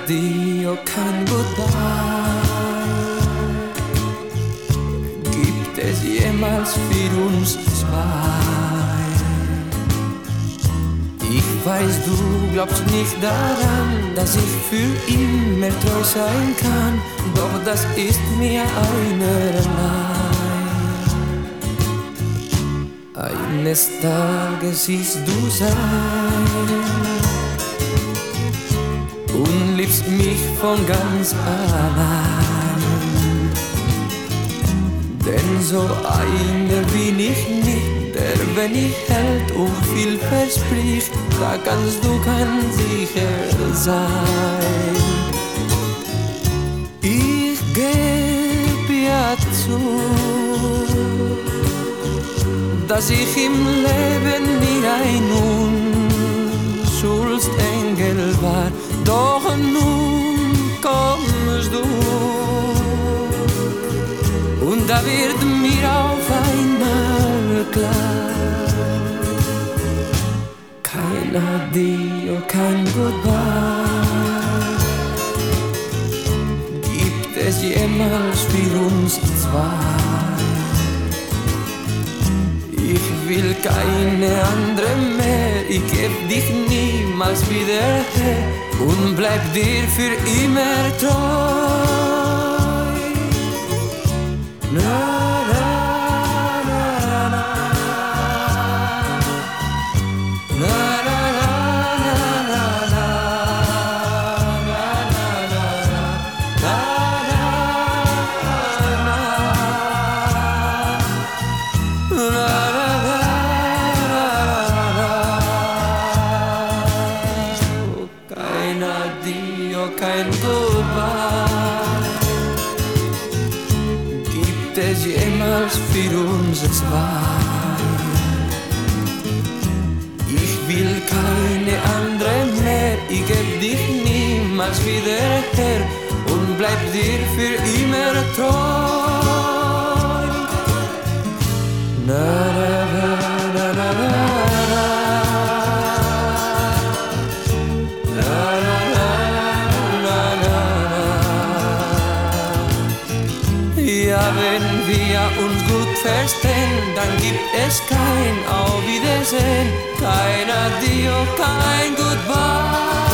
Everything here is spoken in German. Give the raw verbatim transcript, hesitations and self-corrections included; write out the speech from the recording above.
Addio, kein Goodbye. Gibt es jemals für uns zwei? Ich weiß, du glaubst nicht daran, dass ich für immer treu sein kann, doch das ist mir einerlei. Eines Tages siehst du sein und liebst mich von ganz allein. Denn so einer bin ich nicht, der wenn ich hält und viel verspricht, da kannst du ganz sicher sein. Ich geb ja zu, dass ich im Leben nie ein Unschuldsengel war, doch nun kommst du und da wird mir auf einmal klar: kein Addio, kein Goodbye gibt es jemals für uns zwei. Ich will keine andere mehr, ich geb dich niemals wieder her und bleib dir für immer treu. Na, na, na, na, na, na, na, na, kein Addio, kein Goodbye gibt es jemals für uns zwei. Ich will keine andere mehr, ich geb dich niemals wieder her und bleib dir für immer treu. Na, na, na, na, na, na. Ja, wenn wir uns gut verstehen, dann gibt es kein Auf Wiedersehen, kein Addio, kein Goodbye.